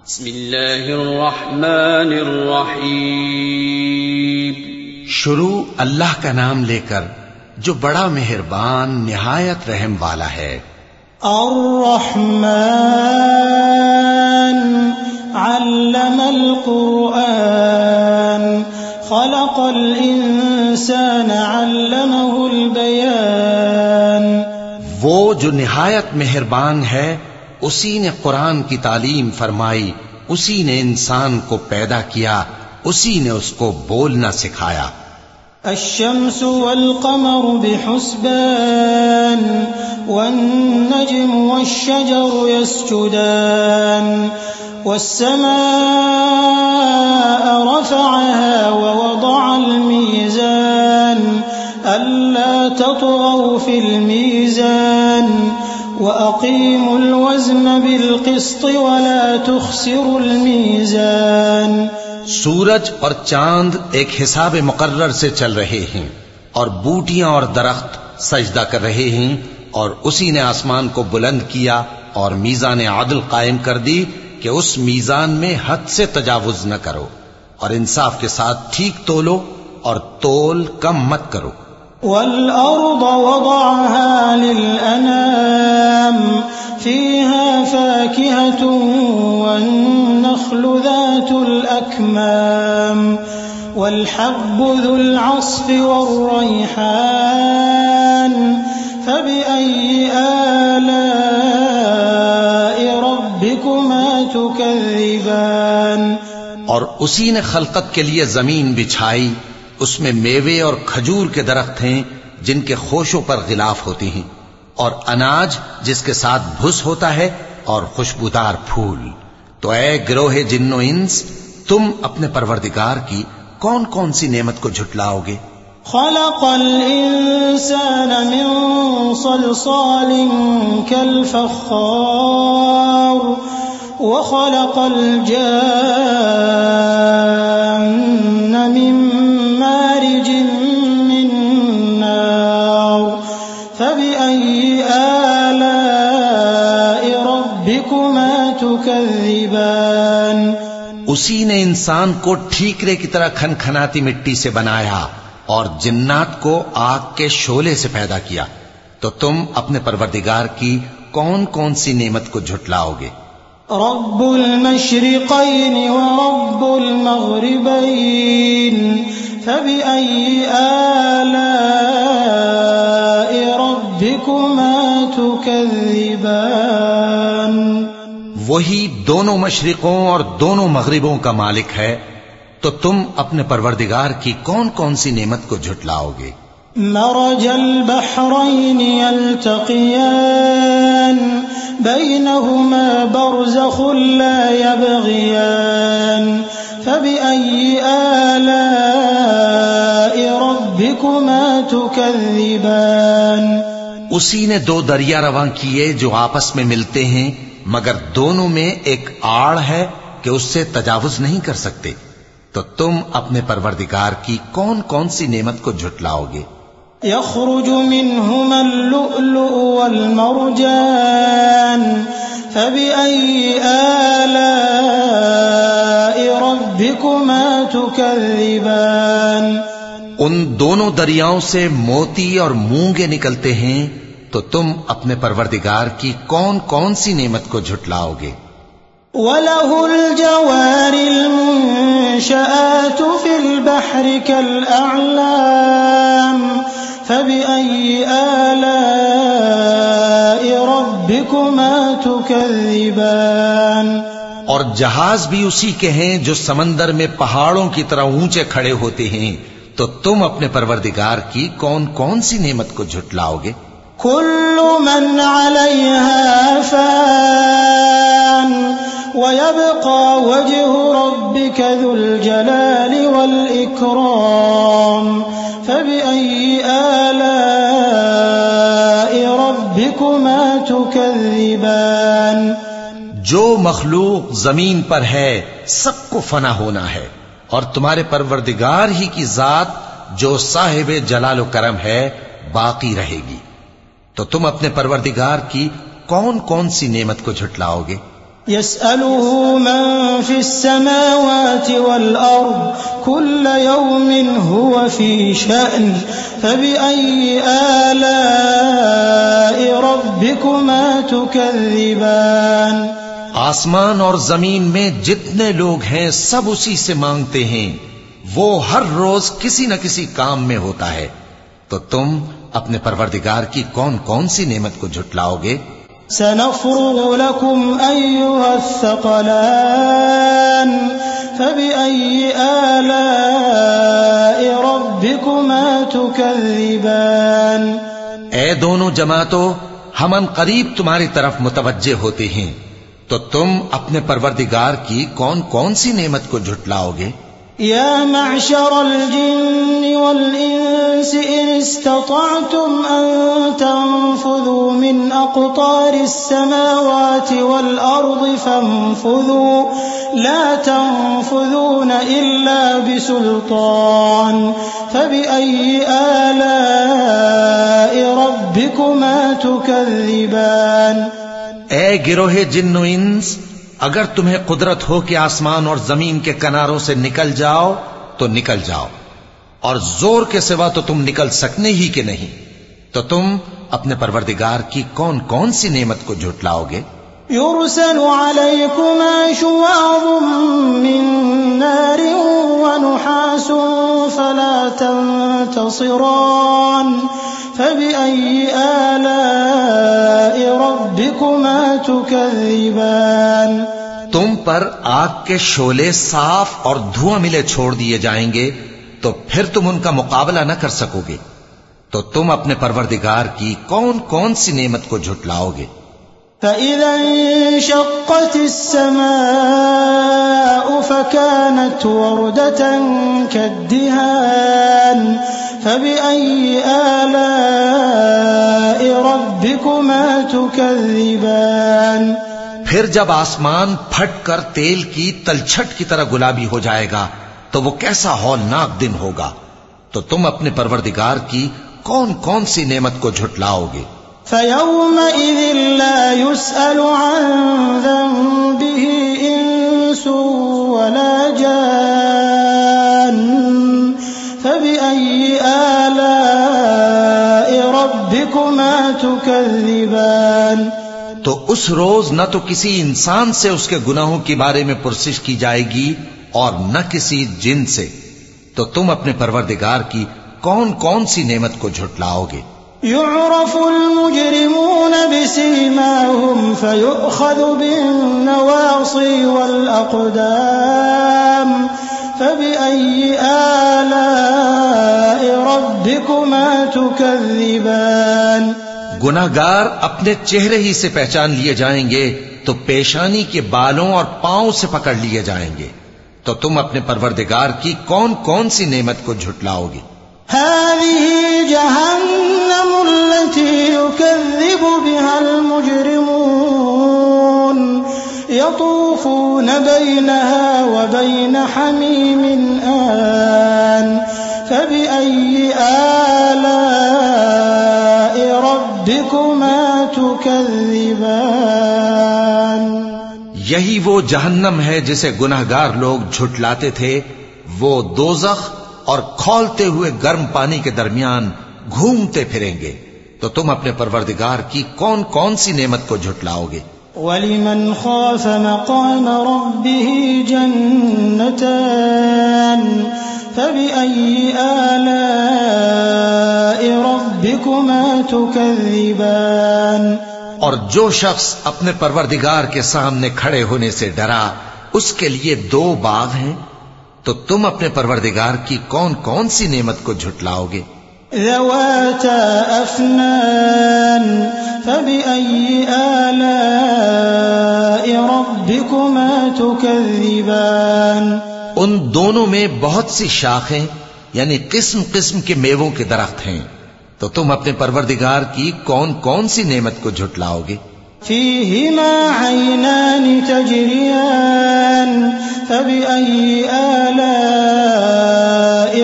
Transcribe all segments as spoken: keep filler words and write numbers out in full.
بسم اللہ الرحمن الرحیم. شروع اللہ کا نام لے کر جو بڑا مہربان نہایت رحم والا ہے. الرحمن علم القرآن خلق الانسان علمه البیان. وہ جو نہایت مہربان ہے اسی نے قرآن کی تعلیم فرمائی، اسی نے انسان کو پیدا کیا، اسی نے اس کو بولنا سکھایا. الشمس والقمر بحسبان والنجم والشجر يسجدان والسماء رفعها ووضع الميزان ألا تطغوا في الميزان وأقيموا الوزن بالقسط ولا تخسروا الميزان. سورج اور چاند ایک حساب مقرر سے چل رہے ہیں اور بوٹیاں اور درخت سجدہ کر رہے ہیں، اور اسی نے آسمان کو بلند کیا اور میزان عدل قائم کر دی کہ اس میزان میں حد سے تجاوز نہ کرو، اور انصاف کے ساتھ ٹھیک تولو اور تول کم مت کرو. والأرض وضعها للأنام فيها فاكهة والنخل ذات الأكمام والحب ذو العصف والريحان فبأي آلاء ربكما تكذبان. اور اسی نے خلقت کے لیے زمین بچھائی، اس میں میوے اور کھجور کے درخت ہیں جن کے خوشوں پر غلاف ہوتی ہیں، اور اناج جس کے ساتھ بھس ہوتا ہے، اور خوشبودار پھول. تو اے گروہ جن و انس، تم اپنے پروردگار کی کون کون سی نعمت کو جھٹلاؤ گے؟ خلق الانسان من صلصال كالفخار وخلق الجان من مارج من نار فبأي آلاء ربكما تكذبان. اسی نے انسان کو ٹھیکرے کی طرح کھن کھناتی مٹی سے بنایا اور جنات کو آگ کے شعلے سے پیدا کیا. تو تم اپنے پروردگار کی کون کون سی نعمت کو جھٹلاؤ گے؟ رب المشرقين ورب المغربين فبأي آلاء ربكما تكذبان. وہی دونوں مشرقوں اور دونوں مغربوں کا مالک ہے، تو تم اپنے پروردگار کی کون کون سی نعمت کو جھٹلاؤ گے؟ مرج البحرين يلتقيان بينهما برزخ لا يبغيان فبأي آلاء ربكما تكذبان. اسی نے دو دریا رواں کیے جو آپس میں ملتے ہیں، مگر دونوں میں ایک آڑ ہے کہ اس سے تجاوز نہیں کر سکتے. تو تم اپنے پروردگار کی کون کون سی نعمت کو جھٹلاؤ گے؟ يخرج منهما اللؤلؤ والمرجان فبأي آلاء ربكما تكذبان. ان دونوں دریاؤں سے موتی اور مونگے نکلتے ہیں، تو تم اپنے پروردگار کی کون کون سی نعمت کو جھٹلاؤ گے؟ وَلَهُ الْجَوَارِ الْمُنشَآتُ فِي الْبَحْرِ كَالْأَعْلَامِ فَبِأَيِّ آلَاءِ رَبِّكُمَا تُكَذِّبَانِ. اور جہاز بھی اسی کے ہیں جو سمندر میں پہاڑوں کی طرح اونچے کھڑے ہوتے ہیں. تو تم اپنے پروردگار کی کون کون سی نعمت کو جھٹلاؤ گے؟ كل من عليها فان ويبقى وجه ربك ذو الجلال والإكرام فبأي آلاء ربكما تكذبان. جو مخلوق زمین پر ہے سب کو فنا ہونا ہے، اور تمہارے پروردگار ہی کی ذات جو صاحب جلال و کرم ہے باقی رہے گی. تو تم اپنے پروردگار کی کون کون سی نعمت کو جھٹلاؤ گے؟ يسأله من في السماوات والأرض كل يوم هو في شأن فبأي آلاء ربكما تكذبان. آسمان اور زمین میں جتنے لوگ ہیں سب اسی سے مانگتے ہیں، وہ ہر روز کسی نہ کسی کام میں ہوتا ہے، تو تم اپنے پروردگار کی کون کون سی نعمت کو جھٹلاؤ گے؟ سنفرغ لكم أيها الثقلان فبأي آلاء ربكما تكذبان. اے دونوں جماعتوں، ہم ان قریب تمہاری طرف متوجہ ہوتے ہیں، تو تم اپنے پروردگار کی کون کون سی نعمت کو جھٹلاؤ گے؟ يا معشر الجن والإنس إن استطعتم أن تنفذوا من أقطار السماوات والأرض فانفذوا لا تنفذون إلا بسلطان فبأي آلاء ربكما تكذبان. اے گروہ جن و انس، اگر تمہیں قدرت ہو کہ آسمان اور زمین کے کناروں سے نکل جاؤ تو نکل جاؤ، اور زور کے سوا تو تم نکل سکنے ہی کہ نہیں، تو تم اپنے پروردگار کی کون کون سی نعمت کو جھٹلاؤ گے؟ يرسل عليكما شواظ من نار ونحاس فلا تنتصران فبأي آلاء ربكما تكذبان. تم پر آگ کے شعلے صاف اور دھواں ملے چھوڑ دیے جائیں گے تو پھر تم ان کا مقابلہ نہ کر سکو گے، تو تم اپنے پروردگار کی کون کون سی نعمت کو جھٹلاؤ گے؟ فَإِذَا انشَقَّتِ السَّمَاءُ فَكَانَتْ وَرْدَةً كَالدِّهَانِ فَبِأَيِّ آلَاءِ رَبِّكُمَا تُكَذِّبَانِ. پھر جب آسمان پھٹ کر تیل کی تلچھٹ کی طرح گلابی ہو جائے گا تو وہ کیسا ہولناک دن ہوگا، تو تم اپنے پروردگار کی کون کون سی نعمت کو جھٹلاؤ گے؟ فَيَوْمَئِذٍ لَا يُسْأَلُ عَنْ ذَنبِهِ إِنسٌ وَلَا جَانٌّ فَبِأَيِّ آلَاءِ رَبِّكُمَا تُكَذِّبَانِ. تو اس روز نہ تو کسی انسان سے اس کے گناہوں کے بارے میں پرسش کی جائے گی اور نہ کسی جن سے، تو تم اپنے پروردگار کی کون کون سی نعمت کو جھٹلاؤ گے؟ يعرف المجرمون بسيماهم فيؤخذ بالنواصي والأقدام فبأي آلاء ربكما تكذبان. گناہگار اپنے چہرے ہی سے پہچان لیے جائیں گے تو پیشانی کے بالوں اور پاؤں سے پکڑ لیے جائیں گے، تو تم اپنے پروردگار کی کون کون سی نعمت کو جھٹلاؤ گے؟ هذه جهنم التي يكذب بها المجرمون يطوفون بينها وبين حميم آن فبأي آلاء ربكما تكذبان. یہی وہ جہنم ہے جسے گناہگار لوگ جھٹلاتے تھے، وہ دوزخ اور کھولتے ہوئے گرم پانی کے درمیان گھومتے پھریں گے، تو تم اپنے پروردگار کی کون کون سی نعمت کو جھٹلاؤ گے؟ وَلِمَنْ خَافَ مَقَامَ رَبِّهِ جَنَّتَانِ فَبِأَيِّ آلَاءِ رَبِّكُمَا تُكَذِّبَانِ. اور جو شخص اپنے پروردگار کے سامنے کھڑے ہونے سے ڈرا، اس کے لیے دو باغ ہیں، تو تم اپنے پروردگار کی کون کون سی نعمت کو جھٹلاؤ گے؟ ذواتا افنان فبأي آلاء ربكما تكذبان. ان دونوں میں بہت سی شاخیں یعنی قسم قسم کے میووں کے درخت ہیں، تو تم اپنے پروردگار کی کون کون سی نعمت کو جھٹلاؤ گے؟ فيهما عينان تجريان فبأي آلاء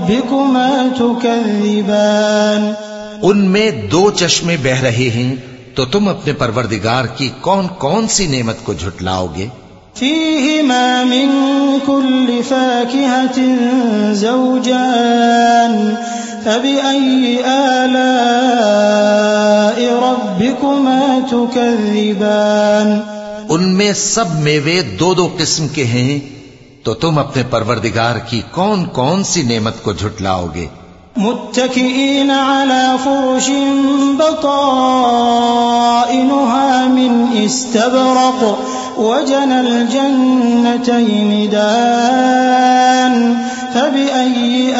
ربكما تكذبان. ان میں دو چشمے بہ رہے ہیں، تو تم اپنے پروردگار کی کون کون سی نعمت کو جھٹلاؤ گے؟ فیہما من کل فاکہۃ زوجان فبأي آلاء ربكما تكذبان ان میں سب میوے دو دو قسم کے ہیں، تو تم اپنے پروردگار کی کون کون سی نعمت کو جھٹلاؤ گے؟ متكئين على فرش بطائنها من استبرق وجنى الجنتين دان فبأي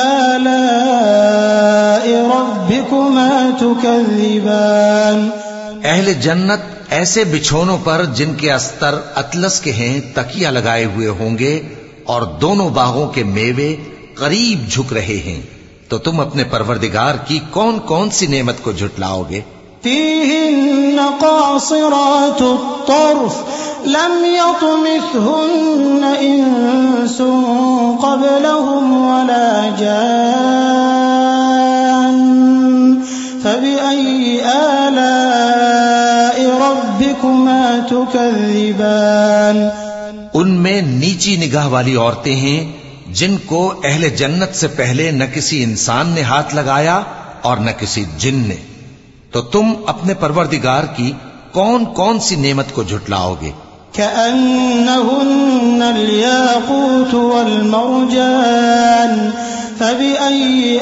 آلاء ربكما تكذبان اہل جنت ایسے بچھونوں پر جن کے استر اطلس کے ہیں تکیہ لگائے ہوئے ہوں گے، اور دونوں باغوں کے میوے قریب جھک رہے ہیں، تو تم اپنے پروردگار کی کون کون سی نعمت کو جھٹلاؤ گے؟ فیہن قاصرات الطرف لم یطمثہن انس قبلہم ولا جان فبأي آلاء ربكما تكذبان ان میں نیچی نگاہ والی عورتیں ہیں جن کو اہل جنت سے پہلے نہ کسی انسان نے ہاتھ لگایا اور نہ کسی جن نے، تو تم اپنے پروردگار کی کون کون سی نعمت کو جھٹلاؤ گے؟ كأنهن الياقوت والمرجان فبأي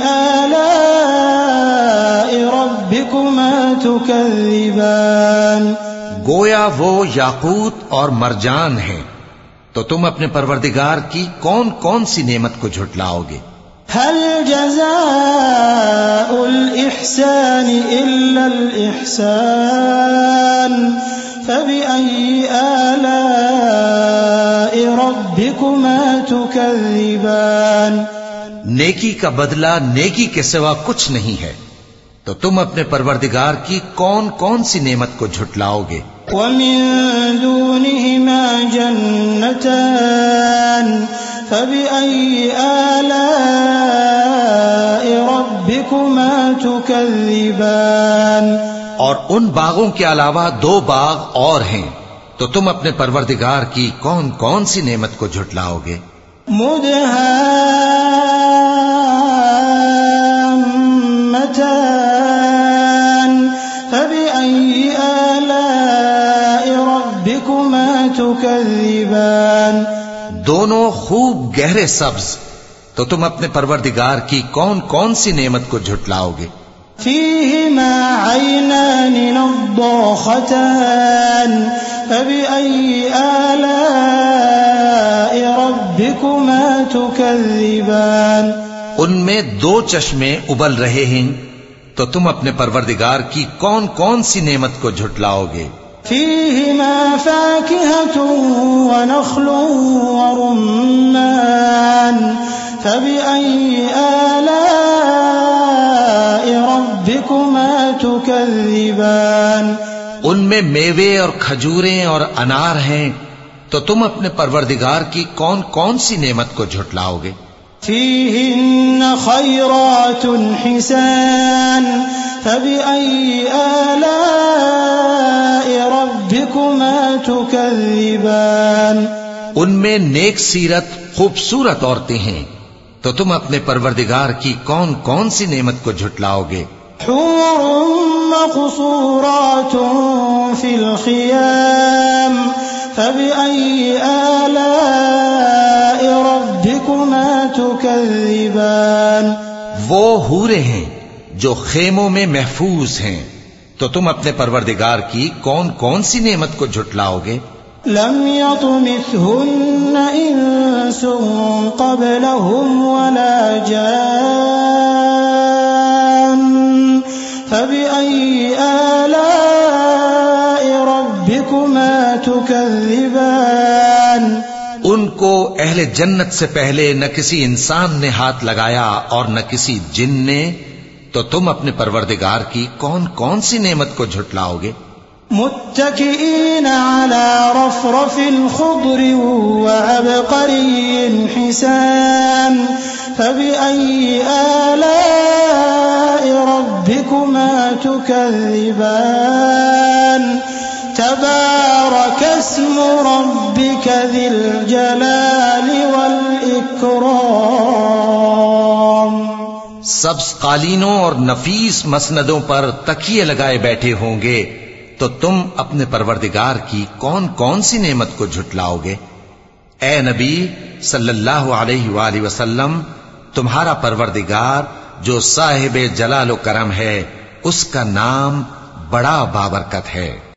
آلاء ربكما تكذبان گویا وہ یاقوت اور مرجان ہیں، تو تم اپنے پروردگار کی کون کون سی نعمت کو جھٹلاؤ گے؟ هل جزاء الإحسان إلا الإحسان فبأي آلاء ربكما تكذبان نیکی کا بدلہ نیکی کے سوا کچھ نہیں ہے، تو تم اپنے پروردگار کی کون کون سی نعمت کو جھٹلاؤ گے؟ ومن دونهما جنتان فبأي آلاء ربكما تكذبان اور ان باغوں کے علاوہ دو باغ اور ہیں، تو تم اپنے پروردگار کی کون کون سی نعمت کو جھٹلاؤ گے؟ مدهامتان فبأي آلاء ربكما تكذبان دونوں خوب گہرے سبز، تو تم اپنے پروردگار کی کون کون سی نعمت کو جھٹلاؤ گے؟ فيهما عينان نضاختان فبأي آلاء ربكما تكذبان ان میں دو چشمے ابل رہے ہیں، تو تم اپنے پروردگار کی کون کون سی نعمت کو جھٹلاؤ گے؟ فيهما فاكهة ونخل ورمان فبأي آلاء ربكما تكذبان ان میں میوے اور کھجوریں اور انار ہیں، تو تم اپنے پروردگار کی کون کون سی نعمت کو جھٹلاؤ گے؟ فيهن خيرات حسان فبأي آلاء ربكما تكذبان ان میں نیک سیرت خوبصورت عورتیں ہیں، تو تم اپنے پروردگار کی کون کون سی نعمت کو جھٹلاؤ گے؟ حور مقصورات في الخيام فبأي آلاء ربكما تكذبان وہ حوریں ہیں جو خیموں میں محفوظ ہیں، تو تم اپنے پروردگار کی کون کون سی نعمت کو جھٹلاؤ گے؟ لم يطمثهن انس قبلهم ولا جان فبأي آلاء ربكما تكذبان ان کو اہل جنت سے پہلے نہ کسی انسان نے ہاتھ لگایا اور نہ کسی جن نے، تو تم اپنے پروردگار کی کون کون سی نعمت کو جھٹلاؤ گے؟ متكئين على رفرف خضر وعبقري حسان فبأي آلاء ربكما تكذبان تبارك اسم ربك ذي الجلال والإكرام. سبز قالینوں اور نفیس مسندوں پر تکیے لگائے بیٹھے ہوں گے تو تم اپنے پروردگار کی کون کون سی نعمت کو جھٹلاؤ گے؟ اے نبی صلی اللہ علیہ وآلہ وسلم، تمہارا پروردگار جو صاحب جلال و کرم ہے، اس کا نام بڑا بابرکت ہے.